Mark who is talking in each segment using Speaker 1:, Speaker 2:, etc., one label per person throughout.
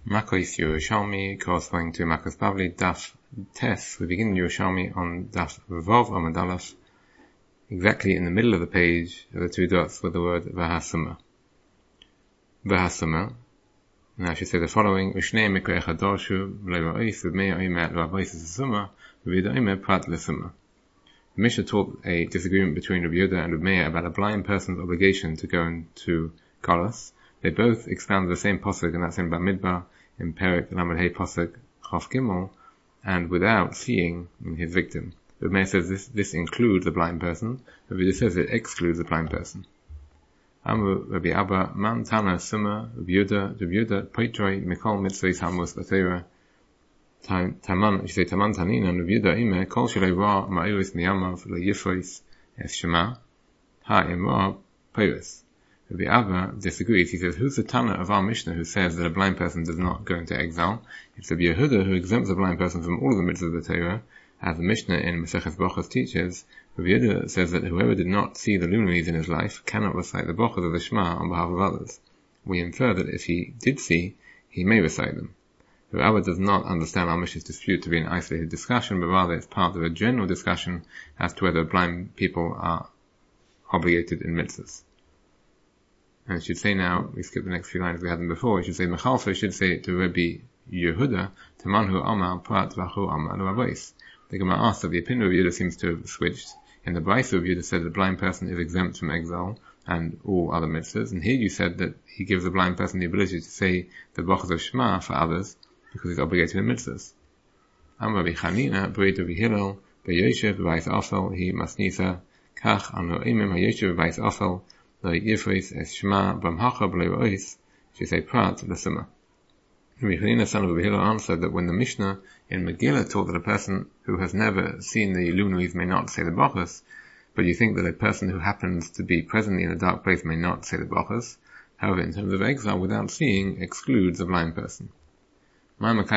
Speaker 1: Makos Yerushalmi corresponding to Makos Bavli, Daf Tes. We begin Yerushalmi on Daf Vov Amud Aleph. Exactly in the middle of the page are the two dots with the word V'hasuma. V'hasuma. Now I should say the following: Ushnei Mikra Echadarshu V'le'Ra'is V'mei Oimer L'Avois Esasuma V'Yuda Oimer Prat L'Suma. The Mishnah taught a disagreement between Rabbi Yehuda and Rabbi Meir about a blind person's obligation to go into Kolos. They both expounded the same pasuk, and that's in Bamidbar, in Perek Lamed Hey pasuk Chaf Gimel, and without seeing his victim. Rabbi Meir says this includes the blind person. Rabbi Yehuda says it excludes the blind person. Amru Rabbi Abba Man Tana Suma Rabbi Yehuda Peitroi Mikol Mitzvahs Hamus B'Teira Taman. You say Taman Tanin and Rabbi Yehuda Ime Kol Shalei Ra Ma'iris Miyamav LeYifros Es Shema Ha Imra Peiris. Rabbi Abba disagrees. He says, who's the Tana of our Mishnah who says that a blind person does not go into exile? It's Rabbi Yehuda who exempts a blind person from all of the mitzvahs of the Torah, as the Mishnah in Maseches Brachos teaches. Rabbi Yehuda says that whoever did not see the luminaries in his life cannot recite the brachos of the Shema on behalf of others. We infer that if he did see, he may recite them. Rabbi Abba does not understand our Mishnah's dispute to be an isolated discussion, but rather it's part of a general discussion as to whether blind people are obligated in mitzvahs. And it should say now, we skip the next few lines, we had them before, it should say, Mechalfa should say to Rabbi Yehuda, Tamanhu Amar Prat Vachu Amar L'Avos. The Gemara asks that the opinion of Yehuda seems to have switched. In the Brisa of Yehuda said that the blind person is exempt from exile and all other mitzvahs, and here you said that he gives the blind person the ability to say the brachos of Shema for others, because he's obligated in mitzvahs. Amar Rabbi Chanina, Breit Rabbi Hillel, B'Yoshev B'Vayis Afel, He Masnisa, Kach Anu Imim HaYoshev B'Vayis Afel, Yifros Es Shema B'Mhacha B'Le'Ra'is, she say Prat L'Suma. Rabbi Chanina son of Rabbi Hillel answered that when the Mishnah in Megillah taught that a person who has never seen the luminaries may not say the brachos, but you think that a person who happens to be presently in a dark place may not say the brachos, however, in terms of exile without seeing excludes a blind person. And the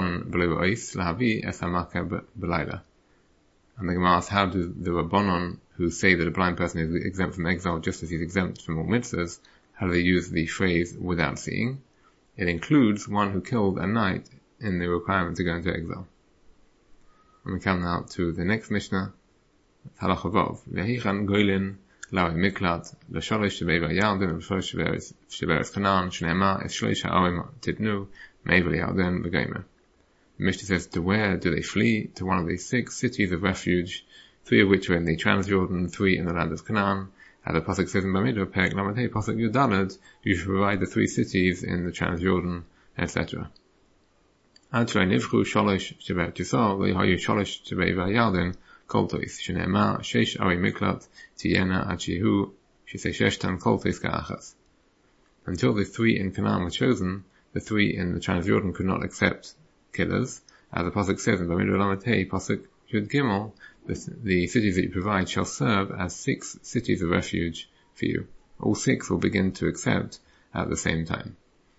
Speaker 1: Gemara asks, how do the Rabbanon who say that a blind person is exempt from exile just as he's exempt from all mitzvahs, how do they use the phrase without seeing? It includes one who killed a knight in the requirement to go into exile. And we come now to the next Mishnah, Halacha Vov. V'hichan goylin lawi miklat l'sholish shebei v'yarden l'sholish sheberes Canaan shneema es shloish ha'orim titnu me'ever yarden v'geimer. The Mishnah says, to where do they flee? To one of these 6 cities of refuge, 3 of which are in the Transjordan, 3 in the land of Canaan. As the pasuk says in Bamidbar, Perek Lamed Hey pasuk Yudalad, you should provide the 3 cities in the Transjordan, etc. Ad shlei nivchu sholosh shebei tisar v'yihayu sholosh shebei v'yarden koltois shneema sheish ari miklat tiyena ad shehu shisei sheshtan koltois ka'achas. Until the 3 in Canaan were chosen, the 3 in the Transjordan could not accept killers. As the pasuk says in Bamidbar Lamed Hey pasuk Yud Gimel, the cities that you provide shall serve as 6 cities of refuge for you. All 6 will begin to accept at the same time.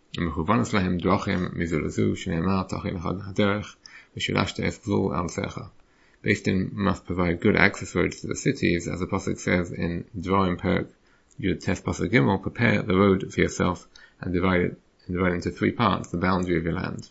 Speaker 1: Beis must provide good access roads to the cities, as the pasuk says in Dvarim Perek Yud Tes pasuk Gimel, prepare the road for yourself and divide it into 3 parts, the boundary of your land.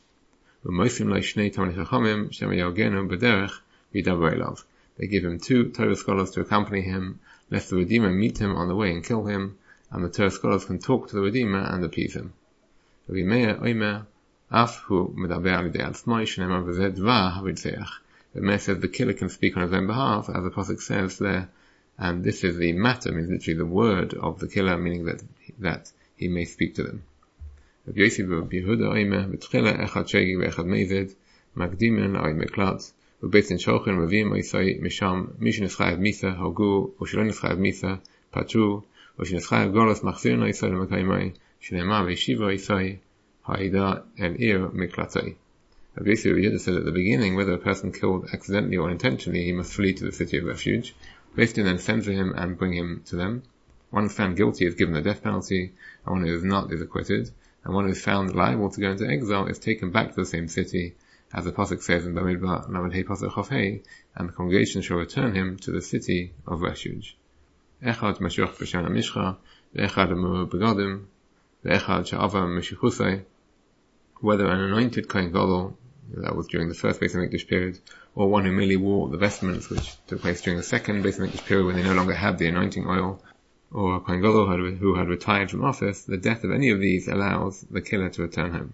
Speaker 1: They give him 2 Torah scholars to accompany him, lest the Redeemer meet him on the way and kill him, and the Torah scholars can talk to the Redeemer and appease him. Rabbi Meir Oimer, Af hu medaber al yedei atzmo, shneimar v'zeh dvar haritzeach. Rabbi Meir says the killer can speak on his own behalf, as the pasuk says there, and this is the matter, means literally the word of the killer, meaning that he may speak to them. Rabbi Yosef Rabbi Yehuda Oimer, v'tchila echad shegi v'echad meized, magdimen oy meklat, ובית שולחן מביאים איסאי משם מי שנסחייב מיסה הרגו או שלא נסחייב מיסה פטרו או שנסחייב גולס מחזירנו איסאי למקיימי שנאמר וישיבו איסאי העידה אל עיר מקלטי. Rabbi Yosef Yehuda said at the beginning, whether a person killed accidentally or intentionally, he must flee to the city of refuge. Beis Din then sends for him and bring him to them. One who is found guilty is given the death penalty, and one who is not is acquitted, and one who is found liable to go into exile is taken back to the same city, as the pasuk says in Bamidbar Lamed Hey pasuk Chaf Hey, and the congregation shall return him to the city of refuge. Echad mashuach b'shan ha'mishcha, ve'echad amur begadim, ve'echad sha'ava meshichusay, whether an anointed Kohen Gadol, that was during the first Beis HaMikdash period, or one who merely wore the vestments which took place during the second Beis HaMikdash period when they no longer had the anointing oil, or a Kohen Gadol who had retired from office, the death of any of these allows the killer to return home.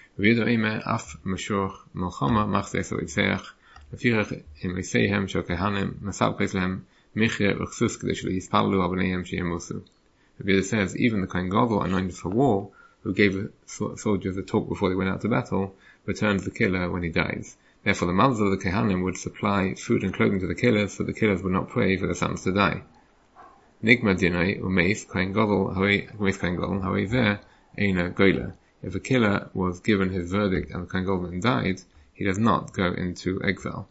Speaker 1: Af Mashur Melchama Machzeh So Itzeach Lefirach Im Iseihem Shel Kehanim Masal Peslehem Michre V'Chsus Kedesh Yispallu Abaneihem Sheyemusu. Rabbi says even the Kohen Gadol anointed for war, who gave soldiers a talk before they went out to battle, returns the killer when he dies. Therefore the mothers of the Kehanim would supply food and clothing to the killers, so the killers would not pray for their sons to die. Nigma Dinai Umeis Kohen Gadol Hawei Zeh Eina Goyla. If a killer was given his verdict and the Kohen Gadol died, he does not go into exile.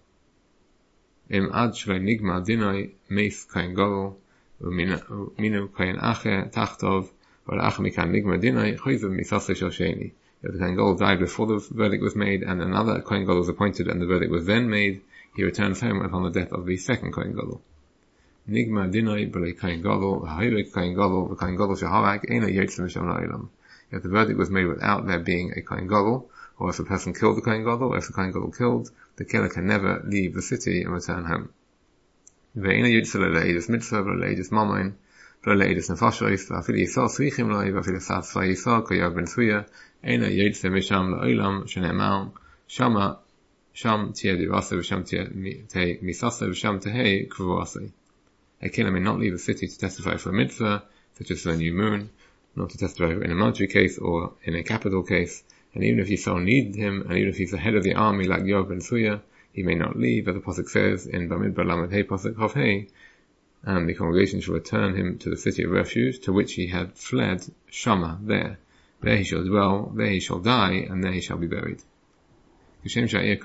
Speaker 1: Im ad shlei nigma dinai meis Kohen Gadol uminu Kohen ache tachtov v'la'ach mikan nigma dinai choyzav misaseh shel sheni. If the Kohen Gadol died before the verdict was made and another Kohen Gadol was appointed and the verdict was then made, he returns home upon the death of the second Kohen Gadol. Nigma dinai b'lei Kohen Gadol v'ha'irek Kohen Gadol v'Kohen Gadol sheharag eina yotzei misham la'olam. If the verdict was made without there being a Kohen Gadol, or if a person killed the Kohen Gadol, or if the Kohen Gadol killed, the killer can never leave the city and return home. Ve'ena yitzah le'leidus mitzvah, le'leidus mamoin, le'leidus nefashois, v'afili yisor srichim loi, v'afili sat tzvah yisor, koyav ben tzvuya, ena yitzah misham la'olam, shene'emar, sham tia dirase, v'sham tia misase, v'sham tehei kvuase. A killer may not leave the city to testify for a mitzvah, such as for a new moon, not to testify in a military case or in a capital case, and even if Yisrael needed him, and even if he's the head of the army like Yoav ben Tzruya, he may not leave, as the Pasuk says in Bamidbar Lamed Hei Pasuk Chav Hei, and the congregation shall return him to the city of refuge, to which he had fled, Shama, there. There he shall dwell, there he shall die, and there he shall be buried. Just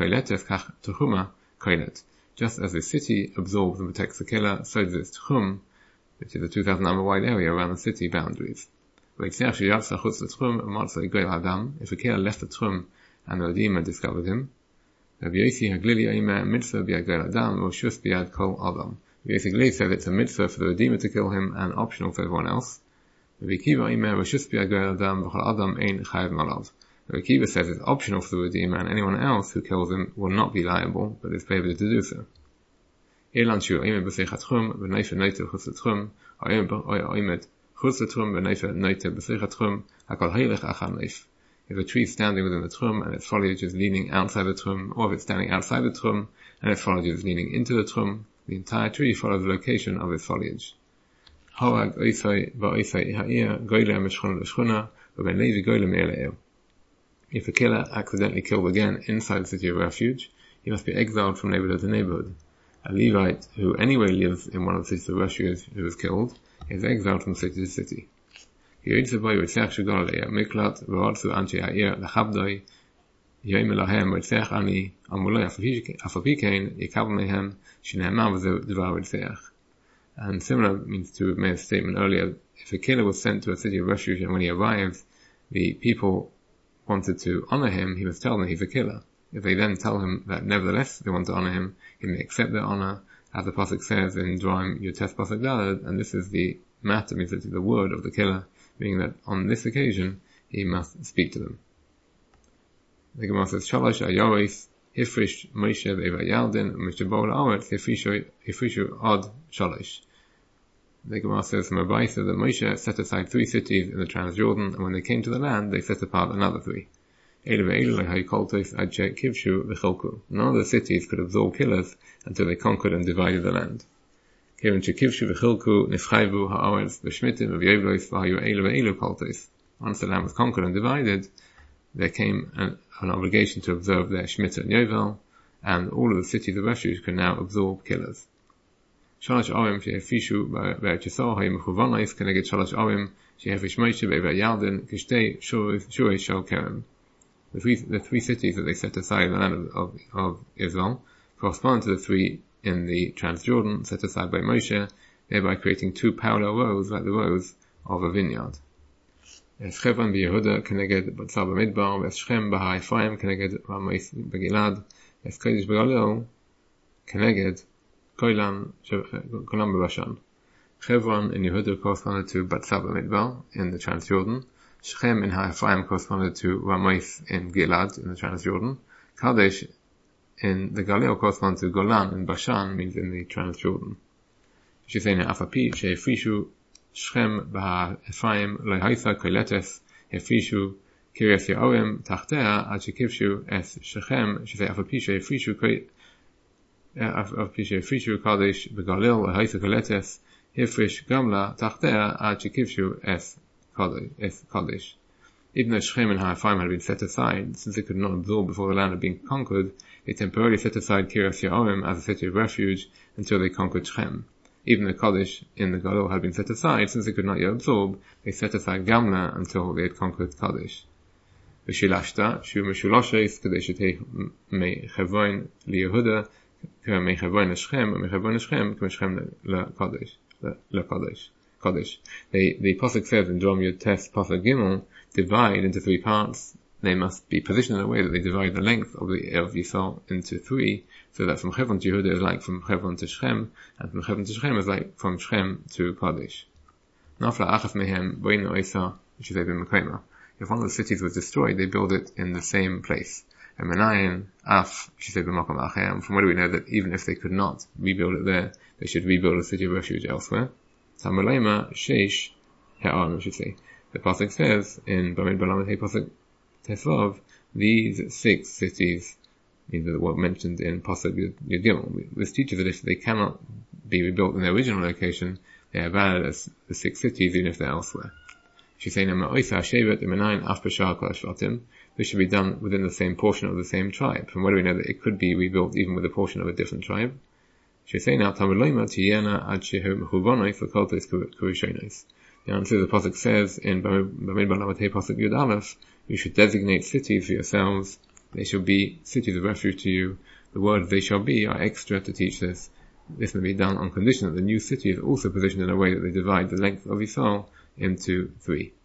Speaker 1: as the city absorbs and protects the killer, so does its Tchum, which is a 2,000 amo wide area around the city boundaries. If a killer left the Tchum and the Redeemer discovered him, Rabbi Yossi said it's a mitzvah for the Redeemer to kill him and optional for everyone else. Rabbi Kiva says it's optional for the Redeemer and anyone else who kills him will not be liable, but is prohibited to do so. If a tree is standing within the Tchum and its foliage is leaning outside the Tchum, or if it's standing outside the Tchum and its foliage is leaning into the Tchum, the entire tree follows the location of its foliage. If a killer accidentally killed again inside the city of refuge, he must be exiled from neighborhood to neighborhood. A Levite who anyway lives in one of the cities of refuge who was killed is exiled from city to city. If a And similar means to have made a statement earlier, if a killer was sent to a city of refuge and when he arrives, the people wanted to honor him, he must tell them he's a killer. If they then tell him that nevertheless they want to honor him, he may accept their honor, as the Pasuk says in Dvarim Yotes Pasuk Daled, and this is the matter, means that the word of the killer, meaning that on this occasion he must speak to them. The Gemara says, Shalosh Ayoris Hifrish Moshe Ve'eva Yardin Mishabol Haaretz Hifrishu Od Shalosh. The Gemara says from Abaisa that Moshe set aside 3 cities in the Transjordan, and when they came to the land, they set apart another 3. None of the cities could absorb killers until they conquered and divided the land. Once the land was conquered and divided, there came an obligation to observe their Shemitah and Yovel, and all of the cities of refuge could now absorb killers. The three cities that they set aside in the land of Israel correspond to the 3 in the Transjordan set aside by Moshe, thereby creating 2 parallel rows like the rows of a vineyard. Chevron b'Yehuda keneged Batzar b'Midbar, v'Shechem b'Har Ephraim keneged Ramoth b'Gilad, v'Kodesh b'Galil keneged Golan b'Bashan. Chevron in Yehuda corresponded to Batzar b'Midbar in the Transjordan, Shechem in Ha-Ephraim corresponded to Ramoth in Gilad in the Transjordan. Kadesh in the Galil corresponded to Golan in Bashan, means in the Transjordan. Sheseina Afapi Sheifrishu Shechem b'Ha-Ephraim lo haitha koletes Hefrishu Kiryas Ye'orim Tachtea ad shekivshu es Shechem Shesei Afapi Sheifrishu Kadesh b'Galil lo haitha koletes Hefrish Gamla Tachtea ad shekivshu es Kadesh. Even though Shechem and Ha-Ephraim had been set aside, since they could not absorb before the land had been conquered, they temporarily set aside Kiryas Ye'orim as a city of refuge until they conquered Shechem. Even though Kadesh in the Galil had been set aside, since they could not yet absorb, they set aside Gamla until they had conquered Kadesh. V'shilashta, shu meshuloshes, kadei shetei me-Chevron li-Yehuda, me-Chevron le-Shechem, me-Chevron le-Shechem, me-Shechem le-Kadesh. The Pasuk says in Drom Yud Tes Pasuk Gimel, divide into 3 parts. They must be positioned in a way that they divide the length of Yisrael into 3, so that from Chevron to Yehuda is like from Chevron to Shechem, and from Chevron to Shechem is like from Shechem to Kadesh. Nafla achas mehem boinu oisa, which is Eben Mekayma. If one of the cities was destroyed, they build it in the same place. And Menayin, Af, which is Eben Makom Acher, from where do we know that even if they could not rebuild it there, they should rebuild a city of refuge elsewhere? Tamalema Sheish He'arim, I should say. The Pasuk says in Bamidbar Lamed Hey Pasuk Tesvav, these 6 cities, means that what mentioned in Pasuk Yud Gimel. This teaches that if they cannot be rebuilt in their original location, they are valid as the 6 cities even if they're elsewhere. This should be done within the same portion of the same tribe. From where do we know that it could be rebuilt even with a portion of a different tribe? The answer the Pasuk says in Bamidbar Lamed Hey Pasuk Yud Aleph, you should designate cities for yourselves. They shall be cities of refuge to you. The word they shall be are extra to teach this. This may be done on condition that the new city is also positioned in a way that they divide the length of Yisrael into 3.